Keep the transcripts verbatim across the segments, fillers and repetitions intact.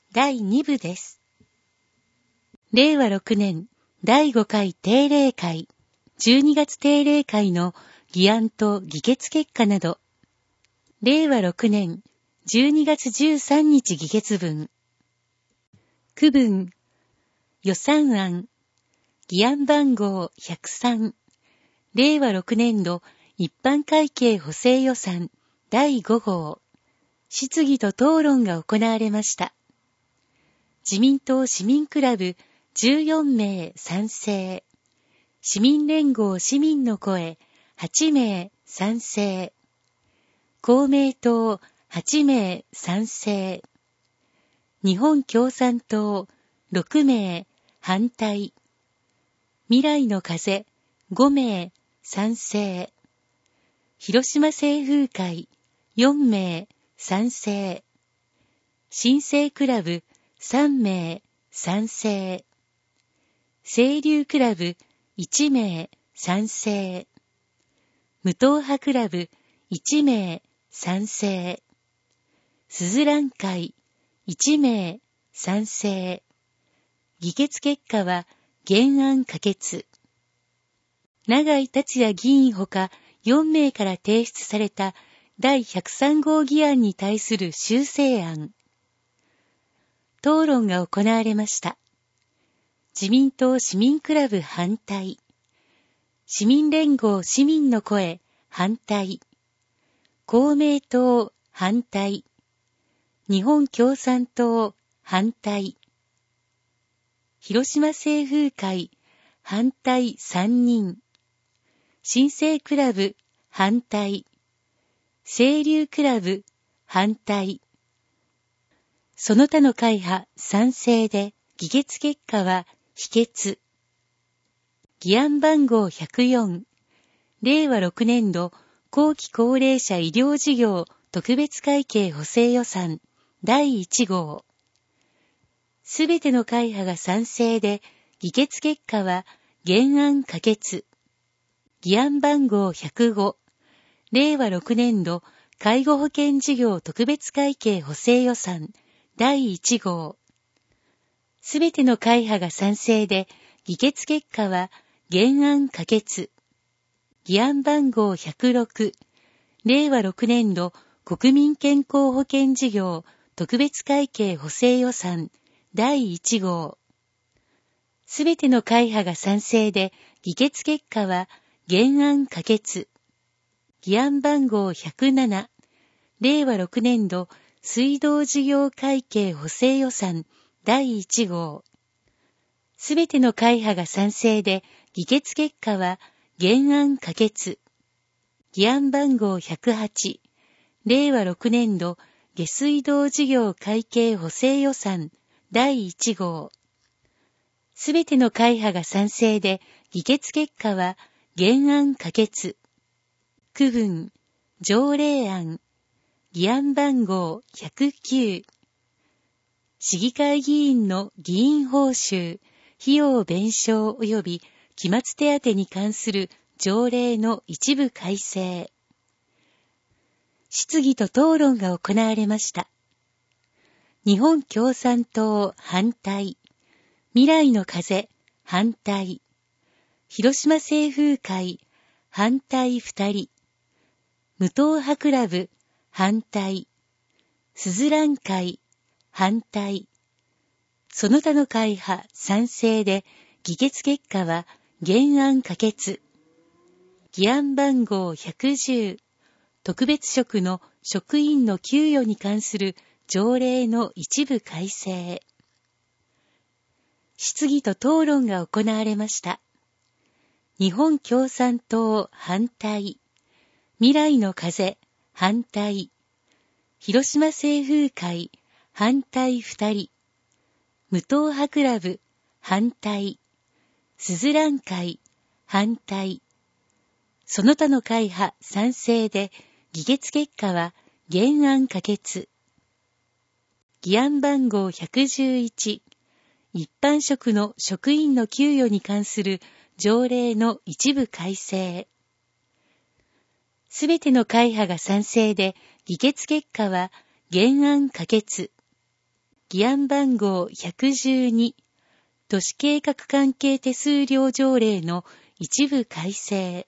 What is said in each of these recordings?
だいにぶです。れいわろくねんだいごかい定例会、じゅうにがつ定例会の議案と議決結果など、れいわろくねんじゅうにがつじゅうさんにち議決文。区分、予算案、議案番号ひゃくさん、れいわろくねんど一般会計補正予算だいごごう、質疑と討論が行われました。自民党市民クラブじゅうよんめい賛成、市民連合市民の声はちめい賛成、公明党はちめい賛成、日本共産党ろくめい反対、未来の風ごめい賛成、広島清風会よんめい賛成、新生クラブさんめい賛成、清流クラブいちめい賛成、無党派クラブいちめい賛成、すずらん会いちめい賛成。議決結果は原案可決。永井達也議員ほかよんめいから提出されただいひゃくさんごう議案に対する修正案。討論が行われました。自民党市民クラブ反対。市民連合市民の声反対。公明党反対。日本共産党反対。広島清風会反対さんにん。新生クラブ反対。清流クラブ反対。その他の会派賛成で議決結果は否決。議案番号ひゃくよん、れいわろくねんど後期高齢者医療事業特別会計補正予算だいいちごう。すべての会派が賛成で議決結果は原案可決。議案番号ひゃくご、れいわろくねんど介護保険事業特別会計補正予算だいいちごう。すべての会派が賛成で議決結果は原案可決。議案番号ひゃくろく、れいわろくねんど国民健康保険事業特別会計補正予算だいいちごう。すべての会派が賛成で議決結果は原案可決。議案番号ひゃくなな、れいわろくねんど水道事業会計補正予算だいいちごう。すべての会派が賛成で議決結果は原案可決。議案番号ひゃくはち、れいわろくねんど下水道事業会計補正予算だいいちごう。すべての会派が賛成で議決結果は原案可決。区分、条例案、議案番号ひゃくきゅう。市議会議員の議員報酬、費用弁償及び期末手当に関する条例の一部改正。質疑と討論が行われました。日本共産党反対。未来の風反対。広島清風会反対ふたり。無党派クラブ反対。すずらん会反対。その他の会派賛成で議決結果は原案可決。議案番号ひゃくじゅう、特別職の職員の給与に関する条例の一部改正。質疑と討論が行われました。日本共産党反対。未来の風反対。広島清風会反対ふたり。無党派クラブ反対。すずらん会反対。その他の会派賛成で議決結果は原案可決。議案番号ひゃくじゅういち、一般職の職員の給与に関する条例の一部改正。すべての会派が賛成で議決結果は原案可決。 議案番号ひゃくじゅうに、都市計画関係手数料条例の一部改正。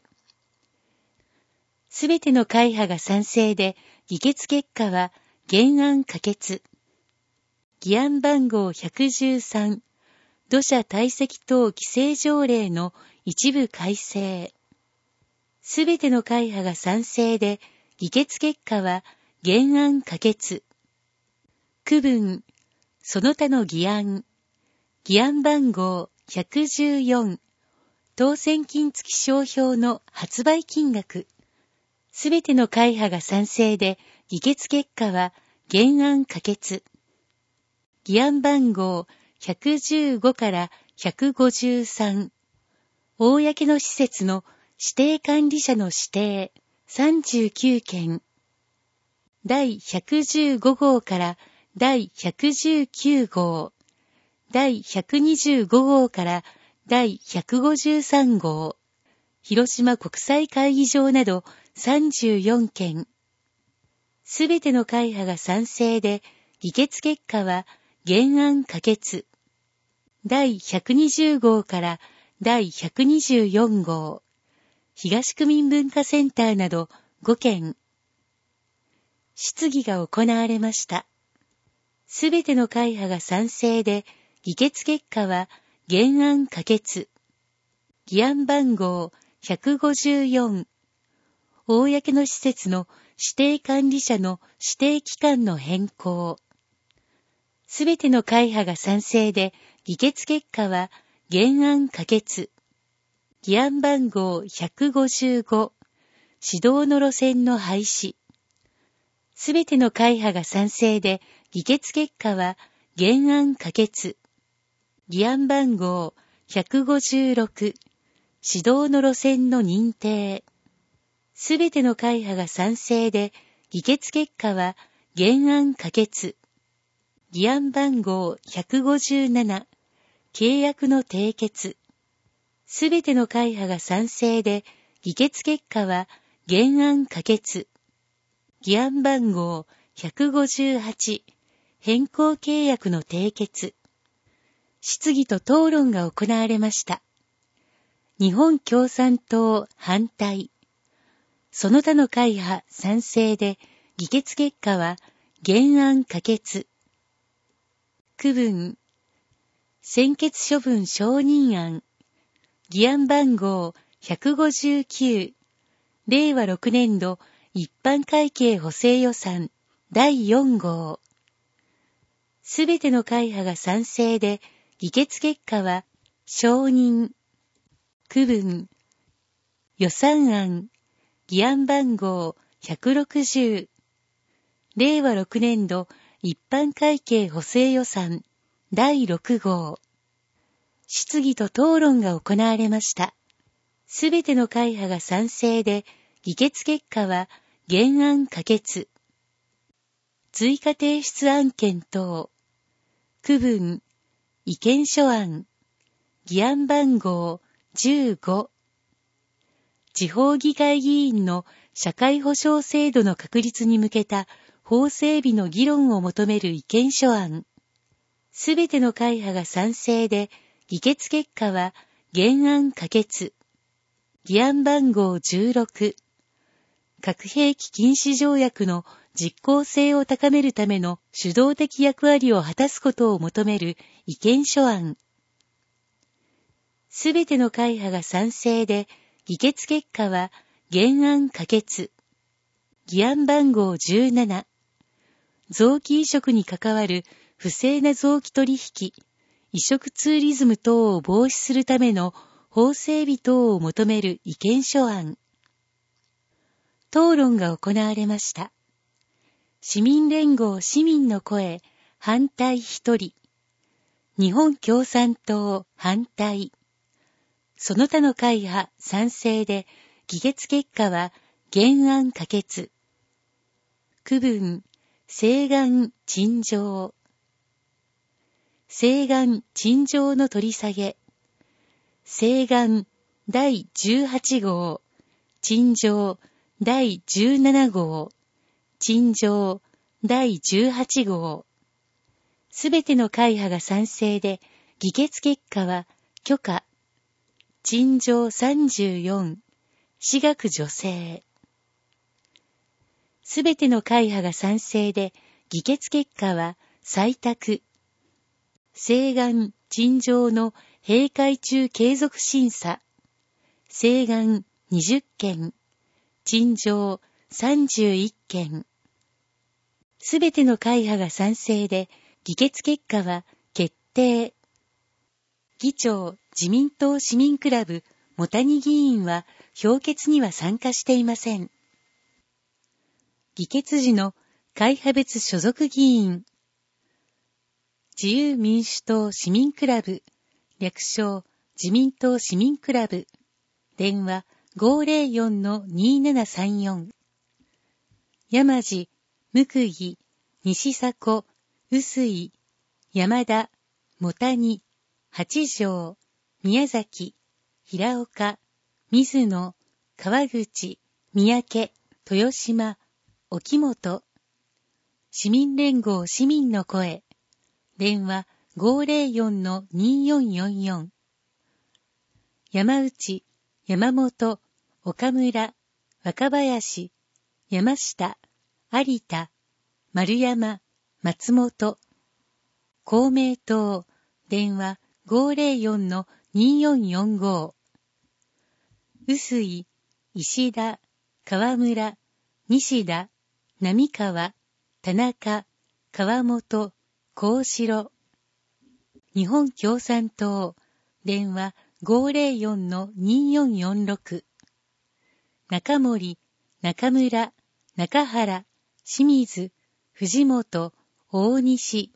すべての会派が賛成で、議決結果は原案可決。議案番号ひゃくじゅうさん、土砂堆積等規制条例の一部改正。すべての会派が賛成で、議決結果は原案可決。区分、その他の議案。議案番号ひゃくじゅうよん、当選金付商標の発売金額。すべての会派が賛成で、議決結果は原案可決。議案番号ひゃくじゅうごからひゃくごじゅうさん、公の施設の指定管理者の指定さんじゅうきゅうけん。第ひゃくじゅうご号から第ひゃくじゅうきゅう号、第ひゃくにじゅうご号から第ひゃくごじゅうさん号、広島国際会議場などさんじゅうよんけん。すべての会派が賛成で、議決結果は原案可決。第ひゃくにじゅう号から第ひゃくにじゅうよん号、東区民文化センターなどごけん。質疑が行われました。すべての会派が賛成で、議決結果は原案可決。議案番号ひゃくごじゅうよん、公の施設の指定管理者の指定期間の変更。すべての会派が賛成で、議決結果は原案可決。議案番号ひゃくごじゅうご、指導の路線の廃止。すべての会派が賛成で、議決結果は原案可決。議案番号ひゃくごじゅうろく、指導の路線の認定。すべての会派が賛成で、議決結果は原案可決。議案番号ひゃくごじゅうなな、契約の締結。すべての会派が賛成で、議決結果は原案可決。議案番号ひゃくごじゅうはち、変更契約の締結。質疑と討論が行われました。日本共産党反対。その他の会派賛成で、議決結果は原案可決。区分、専決処分承認案。議案番号ひゃくごじゅうきゅう、れいわろくねんど一般会計補正予算だいよん号。すべての会派が賛成で、議決結果は承認。区分、予算案。議案番号ひゃくろくじゅう、れいわろくねんど一般会計補正予算だいろく号。質疑と討論が行われました。すべての会派が賛成で、議決結果は原案可決。追加提出案件等。区分、意見書案。議案番号じゅうご。地方議会議員の社会保障制度の確立に向けた法整備の議論を求める意見書案。すべての会派が賛成で、議決結果は原案可決。議案番号じゅうろく。核兵器禁止条約の実効性を高めるための主導的役割を果たすことを求める意見書案。すべての会派が賛成で、議決結果は原案可決。議案番号じゅうなな。臓器移植に関わる不正な臓器取引、移植ツーリズム等を防止するための法整備等を求める意見書案。討論が行われました。市民連合市民の声、反対ひとり。日本共産党反対。その他の会派賛成で、議決結果は原案可決。区分、請願陳情。請願陳情の取り下げ。請願だいじゅうはち号。陳情だいじゅうなな号。陳情だいじゅうはち号。 すべての会派が賛成で、議決結果は許可。陳情さんじゅうよん、私学助成。すべての会派が賛成で、議決結果は採択。請願陳情の閉会中継続審査。請願にじゅっけん、陳情さんじゅういっけん。すべての会派が賛成で、議決結果は決定。議長、自民党市民クラブ、茂谷議員は、評決には参加していません。議決時の会派別所属議員。自由民主党市民クラブ、略称、自民党市民クラブ、電話 ごーぜろよんのにーななさんよん。山地、向木、西迫、臼井、山田、茂谷、八条、宮崎、平岡、水野、川口、三宅、豊島、沖本。市民連合市民の声。電話 ごーぜろよんのにーよんよんよん。山内、山本、岡村、若林、山下、有田、丸山、松本。公明党、電話 ごーぜろよんのにーよんよんご。臼井、石田、川村、西田、並川、田中、川本、幸四郎。日本共産党、電話 ごーぜろよんのにーよんよんろく。中森、中村、中原、清水、藤本、大西。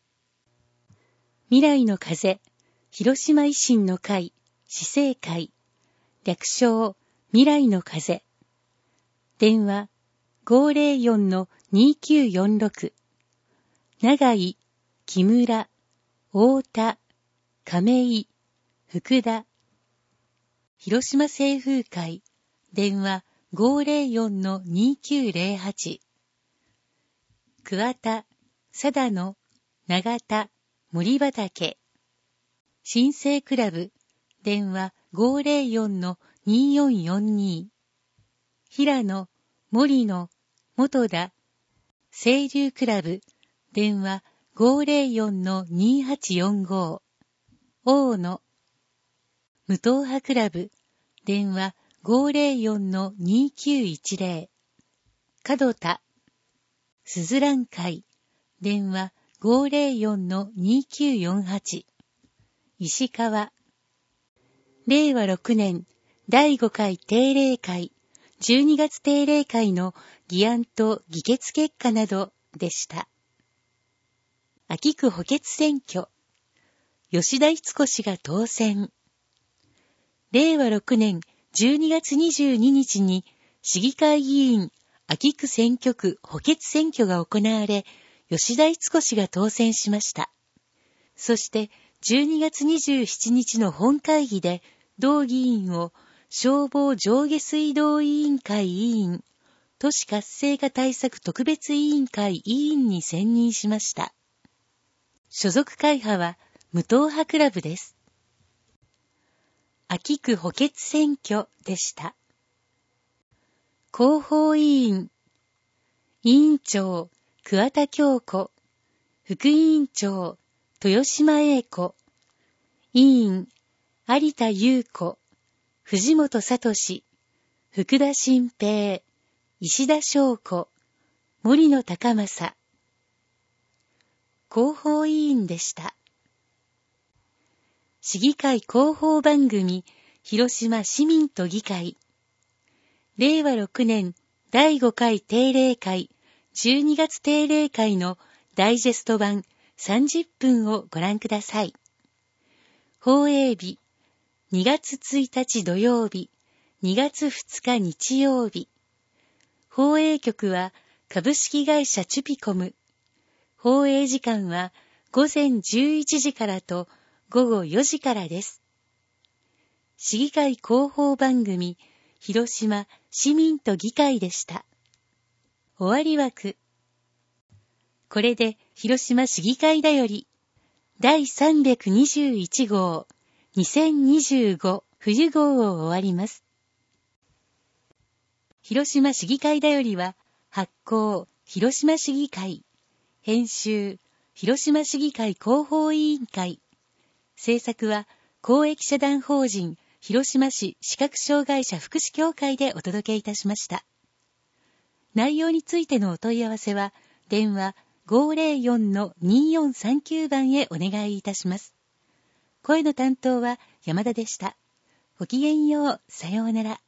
未来の風、広島維新の会、市政会、略称、未来の風。電話、ごーぜろよんのにーきゅうよんろく。長井、木村、太田、亀井、福田。広島清風会、電話 ごーぜろよんのにーきゅうぜろはち。桑田、貞野、長田、森畑。新生クラブ、電話 ごーぜろよんのにーよんよんに。平野、森野、元田。清流クラブ、電話 ごーぜろよんのにーはちよんご。大野。無党派クラブ、電話 ごーぜろよんのにーきゅういちぜろ。門田。すずらん会、電話 ごーぜろよんのにーきゅうよんはち。石川。れいわろくねんだいごかい定例会、じゅうにがつ定例会の議案と議決結果などでした。秋区補欠選挙。吉田逸子氏が当選。れいわろくねんじゅうにがつにじゅうににちに市議会議員秋区選挙区補欠選挙が行われ、吉田逸子氏が当選しました。そしてじゅうにがつにじゅうしちにちの本会議で、同議員を消防上下水道委員会委員、都市活性化対策特別委員会委員に選任しました。所属会派は無党派クラブです。秋区補欠選挙でした。広報委員、委員長、桑田京子、副委員長、豊島英子、委員、有田優子、藤本聡、福田新平、石田翔子、森野高正。広報委員でした。市議会広報番組、広島市民と議会。れいわろくねんだいごかい定例会、じゅうにがつ定例会のダイジェスト版さんじゅっぷんをご覧ください。放映日、にがつついたち土曜日、にがつふつか日曜日。放映局は株式会社チュピコム。放映時間はごぜんじゅういちじからとごごよじからです。市議会広報番組、広島市民と議会でした。終わり枠。 これで広島市議会だよりだいさんびゃくにじゅういちごうにせんにじゅうご冬号を終わります。広島市議会だよりは発行広島市議会、編集広島市議会広報委員会、制作は公益社団法人広島市視覚障害者福祉協会でお届けいたしました。内容についてのお問い合わせは電話 ごーぜろよん のにーよんさんきゅう 番へお願いいたします。声の担当は山田でした。ごきげんよう、さようなら。